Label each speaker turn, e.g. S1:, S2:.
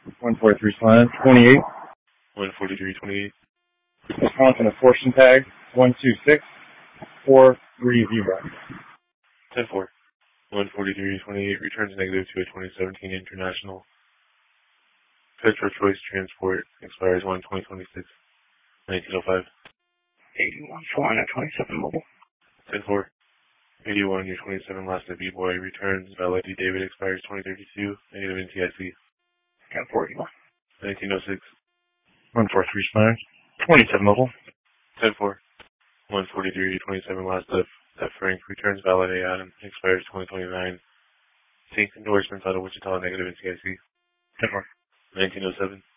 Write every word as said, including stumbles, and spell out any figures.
S1: one forty-three Solana, twenty-eight.
S2: one forty-three twenty-eight.
S1: Wisconsin, a fortune tag, one two six four three zero.
S2: ten four. one forty-three twenty-eight returns negative to a twenty seventeen International. Petro Choice Transport expires one twenty twenty-six. nineteen oh five.
S3: eighty-one Solana, twenty-seven mobile.
S2: ten four. eighty-one your twenty-seven last of B-Boy returns valid D David expires twenty thirty-two. Negative N T I C.
S3: ten forty-one.
S2: nineteen oh six.
S1: one forty-three Solana, twenty-seven mobile.
S2: ten four. one forty-three twenty-seven last of F Frank returns valid A I expires twenty twenty-nine. Sync endorsements out of Wichita negative N T I C.
S1: ten four.
S2: nineteen oh seven.